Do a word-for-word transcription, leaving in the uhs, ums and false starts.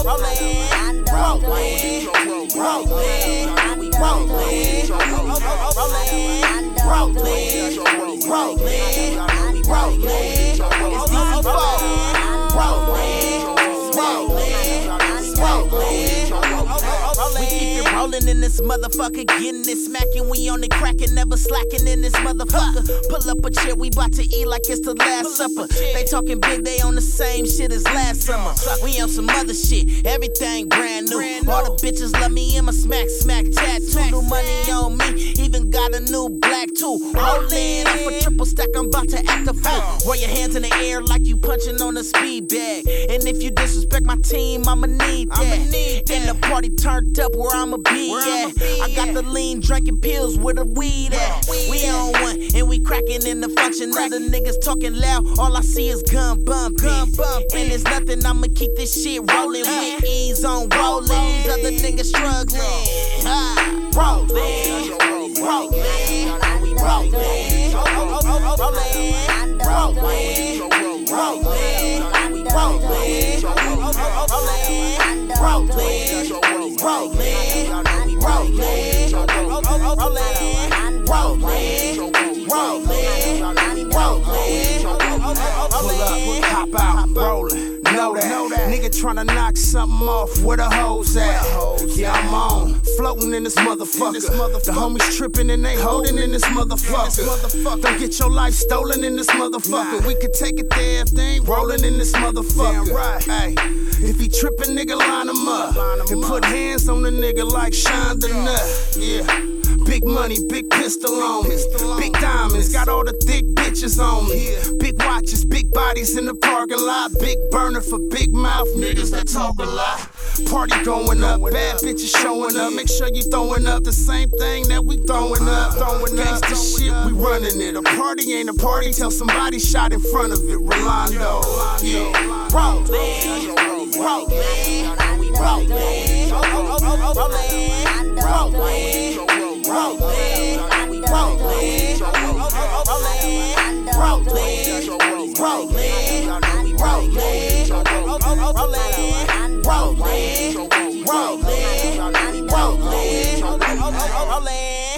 rolling, rolling, rolling, rolling, rolling, rolling, rolling. It's D C four. Rolling, rolling, rolling. We keep it rolling in this motherfucker, getting it smacking. We on it cracking, never slacking in this motherfucker. Pull up a chair, we bout to eat like it's the last supper. They talking big, they on the same shit as last summer. We on some other shit, everything brand new. All the bitches love me in my smack smack tattoo. New money on me, even got a new black too. Rollin' off a triple stack, I'm about to act a fool. Roll your hands in the air like you punching on a speed bag. And if you disrespect my team, I'ma need that. And the party turned up where I'ma be at. I got the lean drinking pills with the weed at. We on one and we cracking in the function. Other niggas talking loud, all I see is gun bumping. And there's nothing, I'ma keep this shit rolling with ease on rolling. Other niggas struggling. Ah, rolling, rolling, rolling, rolling, rolling, rolling, rolling, rolling, rolling, pull up, hop out, rollin', know that. Nigga tryna knock something off, where the hoes at? Yeah, I'm on, floating in this motherfucker. The homies trippin' and they holding in this motherfucker. Don't get your life stolen in this motherfucker. We could take it there if they ain't rollin' in this motherfucker. Hey, if he trippin', nigga, line him up and put hands on the nigga like Shonda Nut. Yeah. Big money, big pistol on me. Big diamonds, got all the thick bitches on me. Big watches, big bodies in the parking lot. Big burner for big mouth niggas that talk a lot. Party going up, bad bitches showing up. Make sure you throwing up the same thing that we throwing up. Gangsta shit, we running it. A party ain't a party till somebody shot in front of it. Rolando, yeah. Rolling, rolling, rolling, rolling, rolling, rolling. Rolling, rolling, rolling, rolling, rolling, rolling, rolling, rolling.